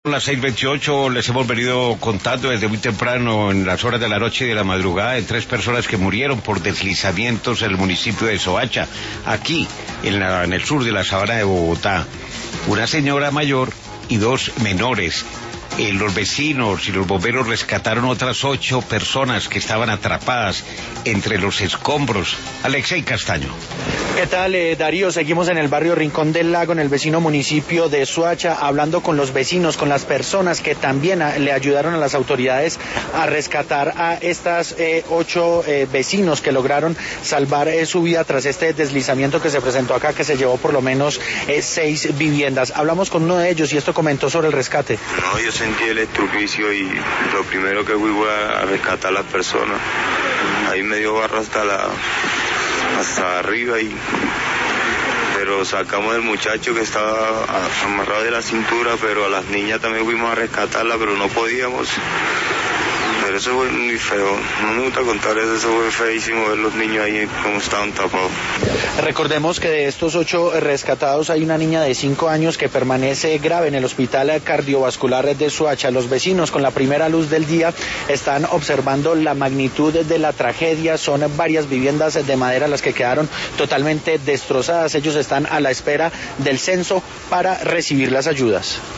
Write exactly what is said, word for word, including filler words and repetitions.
Las seis veintiocho les hemos venido contando desde muy temprano, en las horas de la noche y de la madrugada, de tres personas que murieron por deslizamientos en el municipio de Soacha, aquí, en, la, en el sur de la sabana de Bogotá. Una señora mayor y dos menores. Eh, los vecinos y los bomberos rescataron otras ocho personas que estaban atrapadas entre los escombros. Alexei Castaño. ¿Qué tal, eh, Darío? Seguimos en el barrio Rincón del Lago, en el vecino municipio de Soacha, hablando con los vecinos, con las personas que también a, le ayudaron a las autoridades a rescatar a estas eh, ocho eh, vecinos que lograron salvar eh, su vida tras este deslizamiento que se presentó acá, que se llevó por lo menos eh, seis viviendas. Hablamos con uno de ellos y esto comentó sobre el rescate. No, yo sentí el estrupicio y lo primero que fui fue a rescatar a las personas. Ahí me dio barro hasta la hasta arriba y pero sacamos al muchacho que estaba amarrado de la cintura, pero a las niñas también fuimos a rescatarla, pero no podíamos. Pero eso fue muy feo, no me gusta contar eso, eso fue feísimo ver los niños ahí como estaban tapados. Recordemos que de estos ocho rescatados hay una niña de cinco años que permanece grave en el hospital cardiovascular de Soacha. Los vecinos, con la primera luz del día, están observando la magnitud de la tragedia. Son varias viviendas de madera las que quedaron totalmente destrozadas. Ellos están a la espera del censo para recibir las ayudas.